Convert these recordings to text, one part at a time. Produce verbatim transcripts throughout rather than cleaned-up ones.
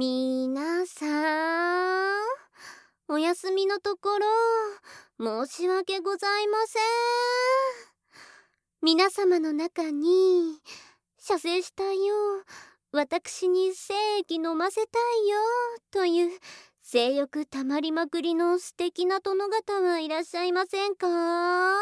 みなさん、お休みのところ申し訳ございません。皆様の中に射精したいよ、私に精液飲ませたいよという性欲たまりまくりの素敵な殿方はいらっしゃいませんか？まあ、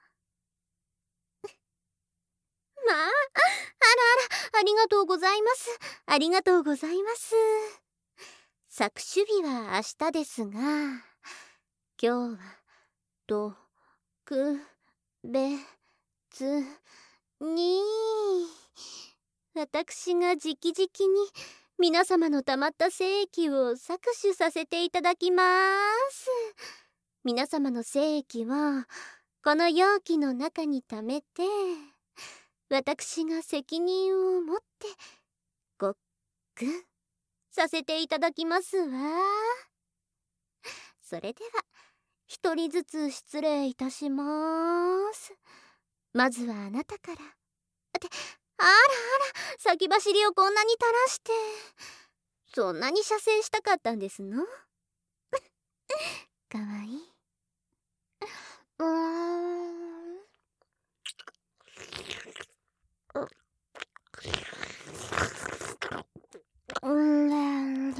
あらあら、ありがとうございます。ありがとうございます。搾取日は明日ですが、今日はとくべつに私が直々に皆様のたまった精液を搾取させていただきます。皆様の精液はこの容器の中に溜めて、私が責任を持ってごっくんさせていただきますわ。それでは一人ずつ失礼いたします。まずはあなたから。ってあらあら、先走りをこんなに垂らして、そんなに射精したかったんですの？かわいい。うーん。うん。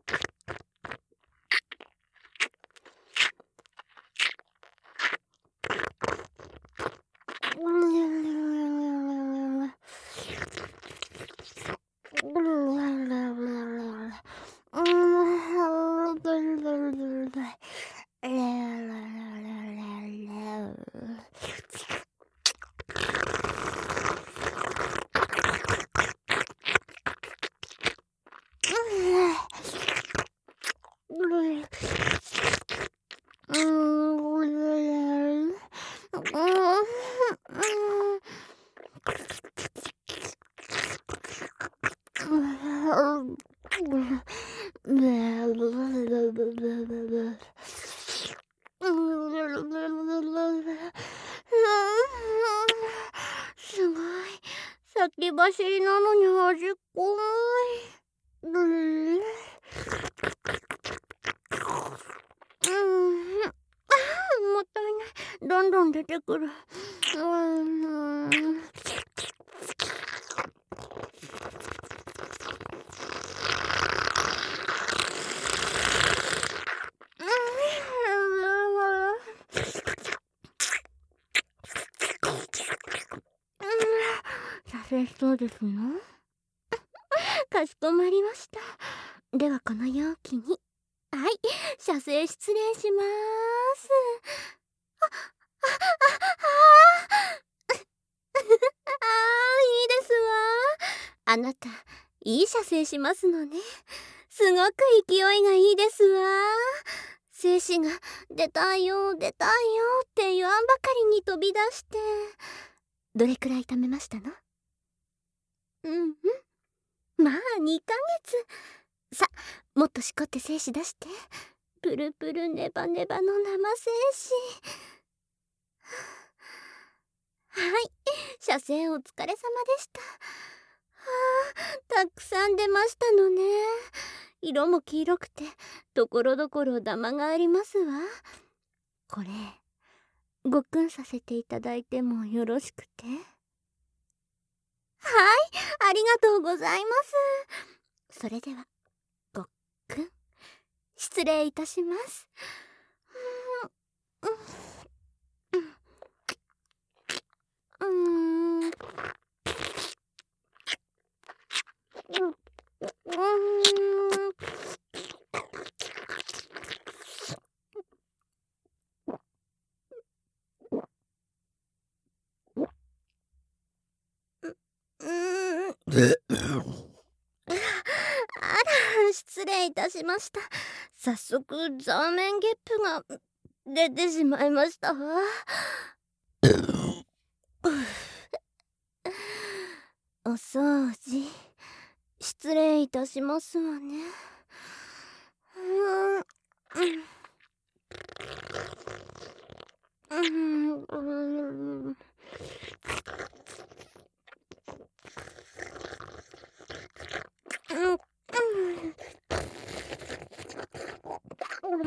すごい、先走りなのに端っこい。うん、もったいない、どんどん出てくる。うん。射精しそうですの？かしこまりました。ではこの容器に、はい、射精失礼します。あ、あ、あ、あ、あ、あ、いいですわ。あなた、いい射精しますのね。すごく勢いがいいですわ。精子が出たいよ出たいよって言わんばかりに飛び出して。どれくらい貯めましたの？うんうん、まあにかげつ。さ、もっとしこって精子出して。プルプルネバネバの生精子。はい、射精お疲れ様でした。はあ、たくさん出ましたのね。色も黄色くてところどころダマがありますわ。これごっくんさせていただいてもよろしくて？はい、ありがとうございます。それではごっくん失礼いたします。うん、うん、うん、うん、あら、失礼いたしました。早速ザーメンゲップが出てしまいましたわ。お掃除失礼いたしますわね。うんうんうん。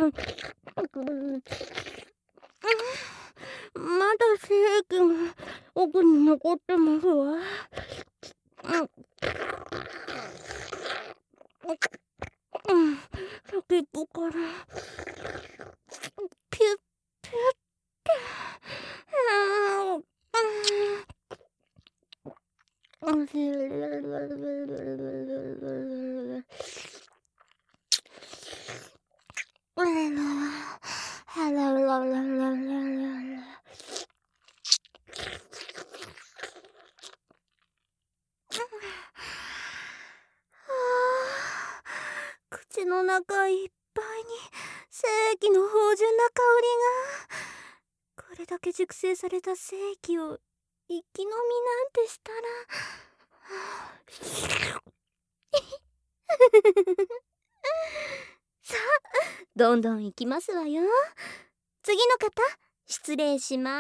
まだ精液が奥に残ってますわ。うん、先っぽからピュッピュッて、うん、口の中いっぱいに精液の芳醇な香りが。これだけ熟成された精液を一気飲みなんてしたらさあ、どんどんいきますわよ。次の方、失礼します。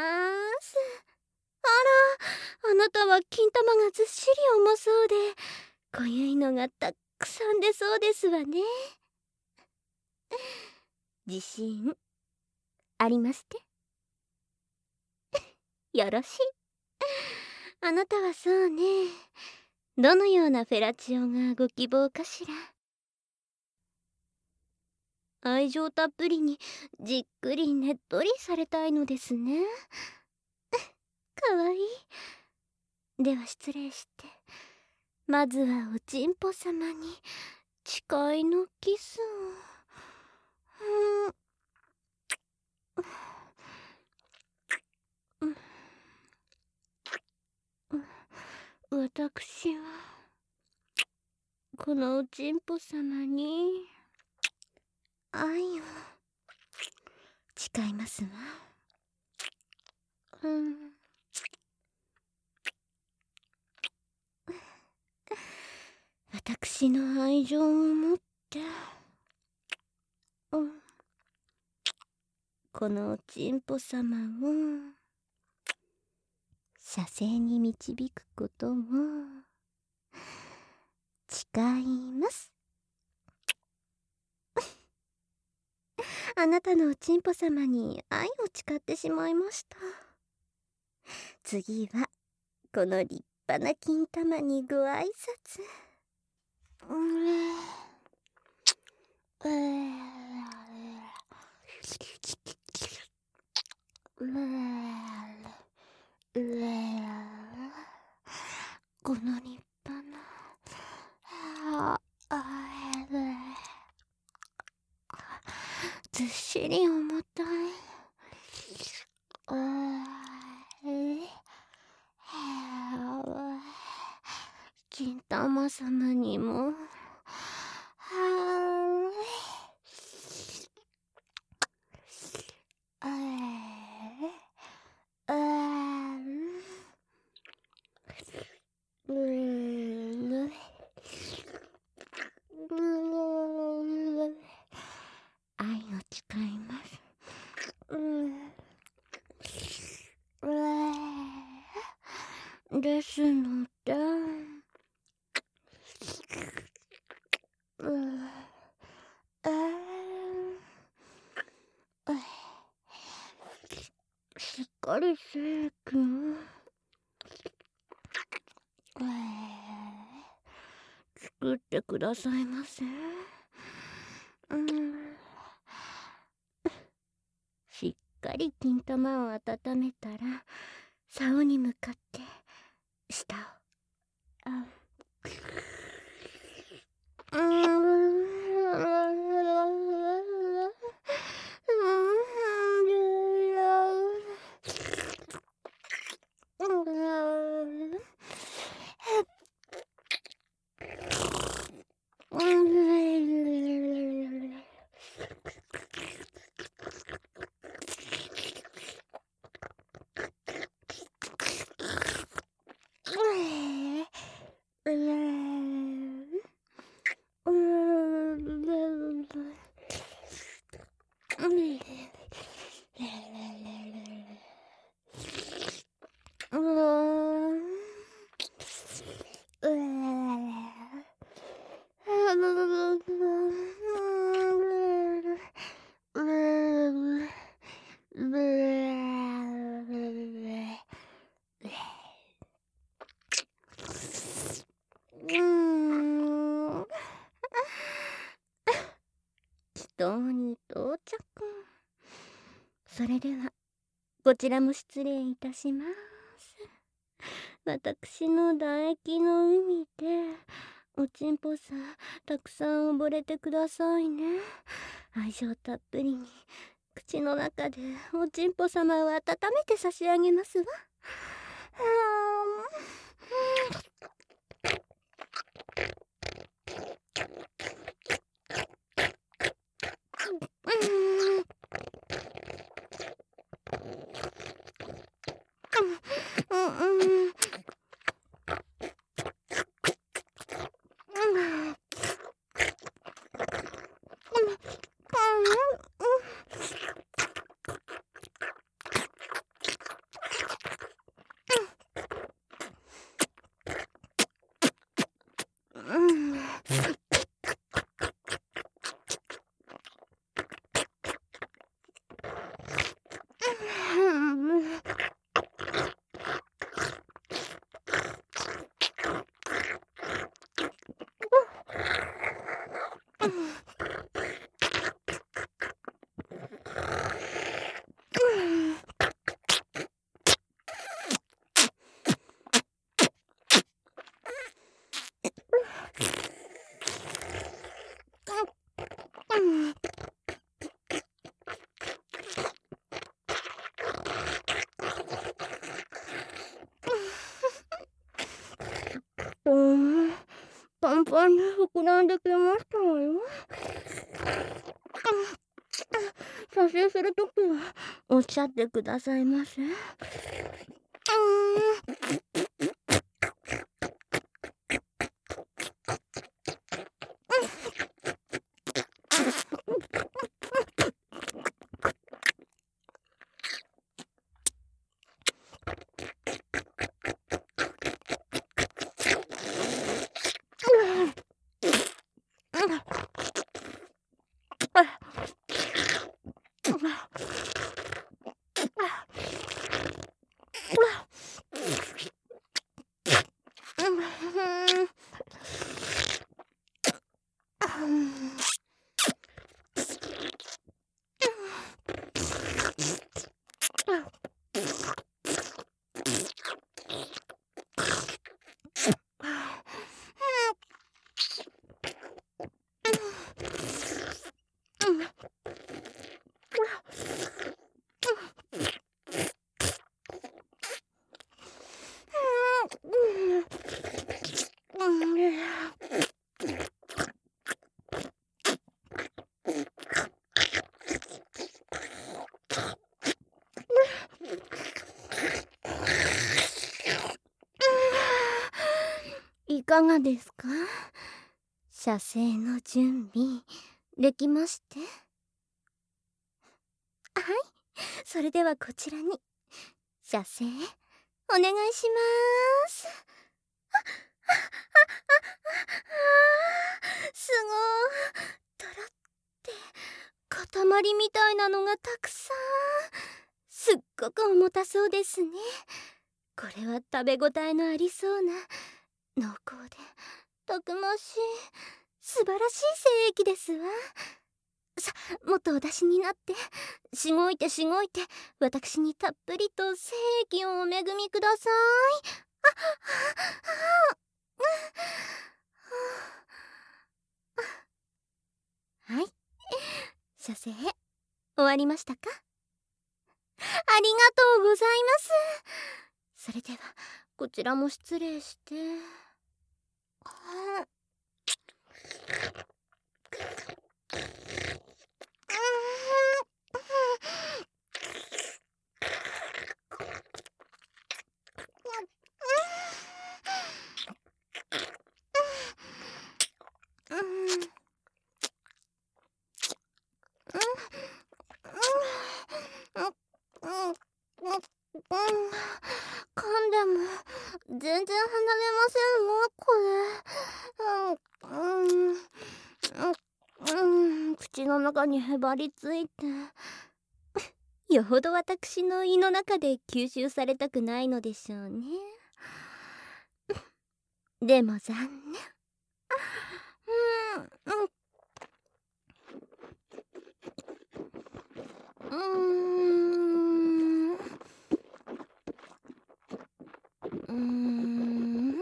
あら、あなたは金玉がずっしり重そうで濃ゆいのがたくさん出そうですわね。自信ありますてよろしい。あなたはそうね、どのようなフェラチオがご希望かしら。愛情たっぷりにじっくりねっとりされたいのですね。かわいい。では失礼して、まずはおちんぽ様に誓いのキスを。うん、私はこのおちんぽ様に愛を誓いますわ。うん、私の愛情を持って、うん、このおちんぽ様を射精に導くことを誓います。あなたのおちんぽ様に愛を誓ってしまいました。次はこの立派な金玉にご挨拶。うーこの立派なずっしり重たい金玉様にも愛を誓います。ですので、しっかり精液を作ってくださいませ。うん、しっかり金玉を温めたら竿に向かって舌をあうそれではこちらも失礼いたします。私の唾液の海でおちんぽさんたくさん溺れてくださいね。愛情たっぷりに口の中でおちんぽ様を温めて差し上げますわ。うん、パンパンに膨らんできましたわよ。撮影するときはおっしゃってくださいませ。うんいかがですか？射精の準備できまして？はい、それではこちらに射精お願いします。あ、あ、あ、あ、すごい、とろって塊みたいなのがたくさん。すっごく重たそうですね。これは食べ応えのありそうな濃厚でたくましい素晴らしい精液ですわ。さ、もっとお出しになってしごいてしごいて私にたっぷりと精液をお恵みください。あ、あ、はい、射精終わりましたか？ありがとうございます。それではこちらも失礼して。あ、噛んでも全然離れませんわこれ。うん、うん、口の中にへばりついてよほど私の胃の中で吸収されたくないのでしょうね。でも残念。うん、うん、 ーん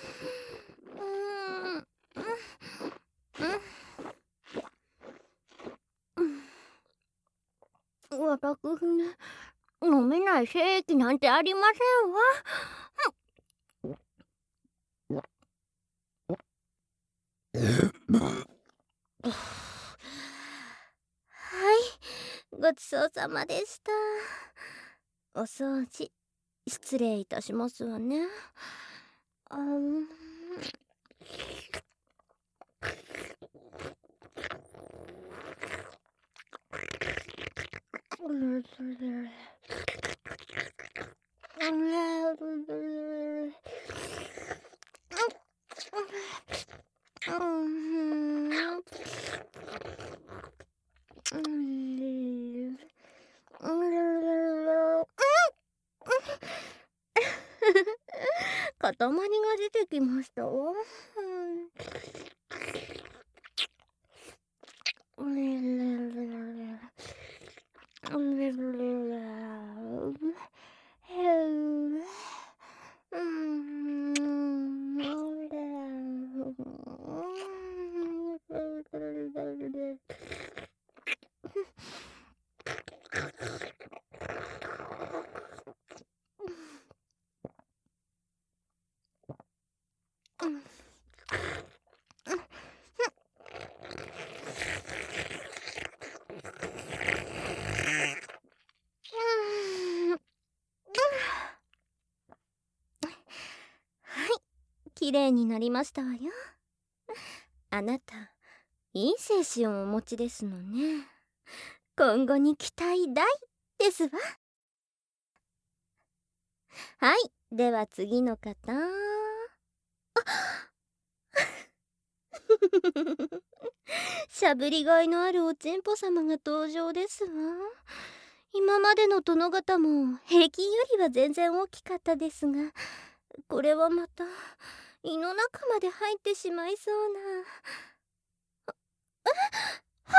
私ね、飲めない精液なんてありませんわ。はい、ごちそうさまでした。お掃除失礼いたしますわね。あん塊が出てきましたわ。綺麗になりましたわよ。あなたいい精子をお持ちですのね。今後に期待大ですわ。はい、では次の方。しゃぶりがいのあるおちんぽ様が登場ですわ。今までの殿方も平均よりは全然大きかったですが、これはまた胃の中まで入ってしまいそうな。はい。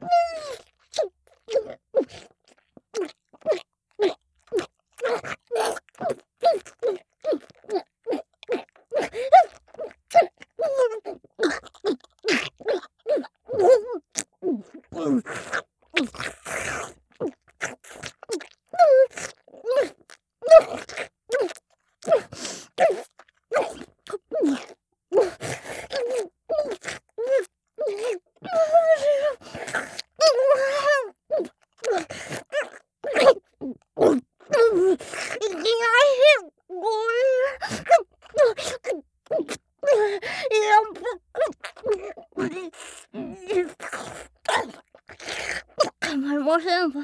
構いませんわ。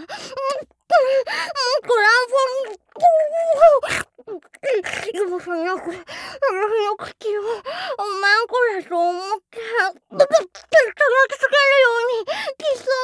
私の口をマンコだと思って叩きつけるようにキス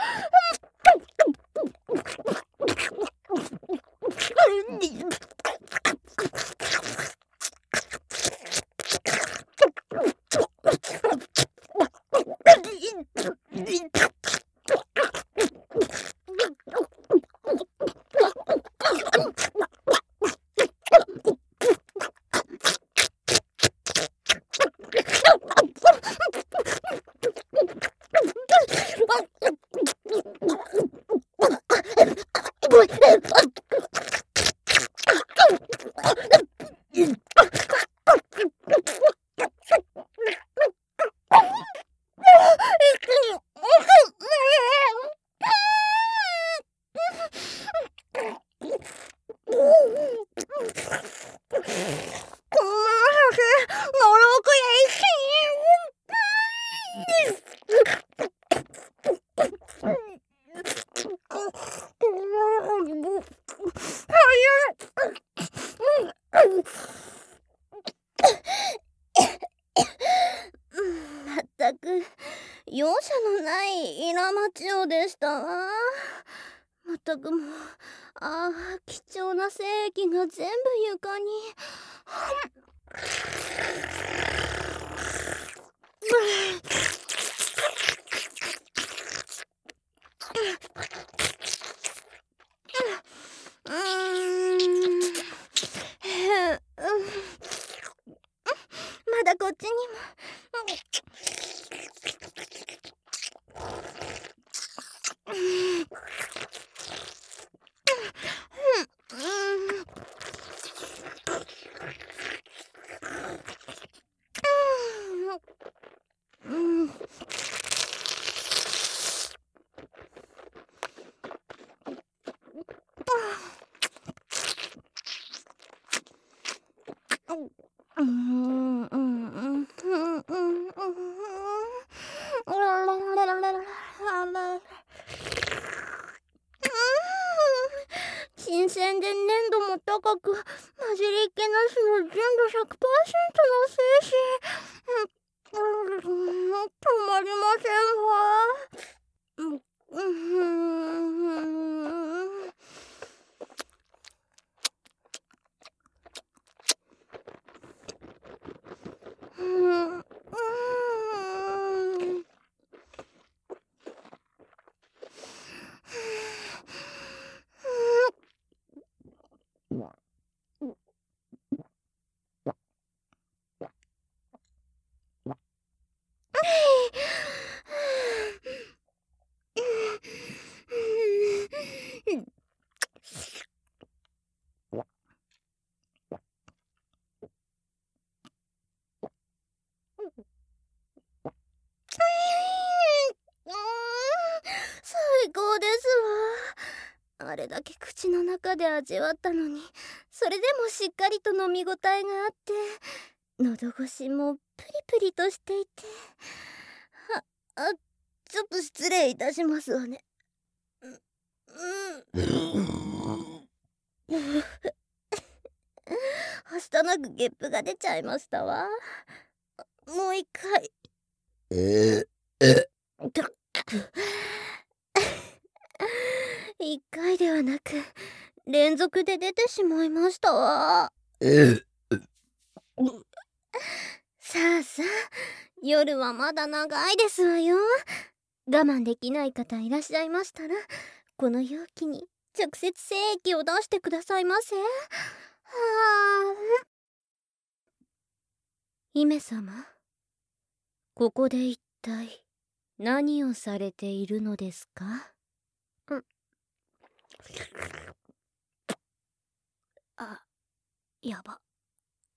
まったく容赦のない稲町をでしたわ。まったくもう、ああ貴重な精液が全部床に。うーんうんうんうんうんうん新鮮で粘度も高く、混じりっ気なしの純度ひゃくパーセントの精子。うん、止まりませんわ。うん、うん、うん、最高ですわ。あれだけ口の中で味わったのに、それでもしっかりと飲み応えがあって、喉越しもプリプリとしていて、あ、あ、ちょっと失礼いたしますわね。うん、うん。はしたなくゲップが出ちゃいましたわ。もう一回。ええ一回ではなく連続で出てしまいましたわ。さあさあ、夜はまだ長いですわよ。我慢できない方いらっしゃいましたら、この容器に直接精液を出してくださいませ。はあ。姫様、ここで一体何をされているのですか？うん。あ、やば。